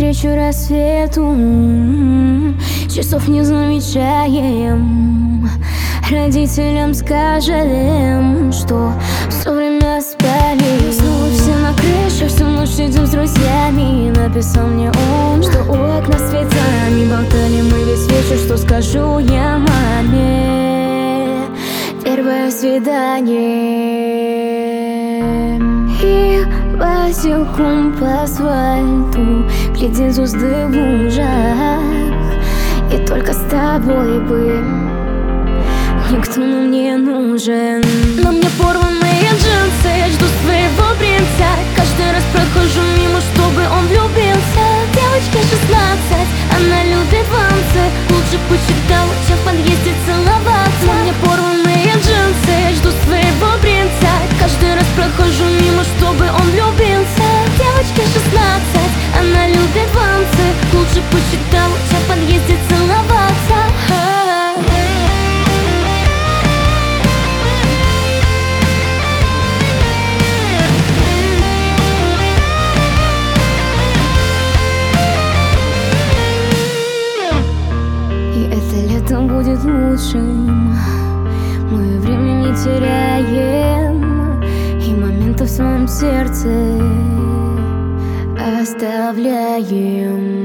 навстречу рассвету, часов не замечаем. Родителям скажем, что все время спали. Снова все на крыше, всю ночь сидим с друзьями. И написал мне он, что у окна цветами. Болтали мы весь вечер, что скажу я маме. Первое свидание. И босиком по асфальту глядим звезды в лужах. И только с тобой бы никто нам не нужен. На мне порванные джинсы, я жду своего принца. Каждый раз прохожу мимо, чтобы он влюбился. Девочке 16, она любит танцы. Лучше почитал, чем в подъезде целоваться. На мне порванные джинсы, я жду своего принца. Каждый раз прохожу мимо, чтобы он влюбился. Девочке 16, она любит танцы. Лучше почитал, чем в подъезде целоваться. Будет лучшим. Мы время не теряем и моментов в своем сердце оставляем.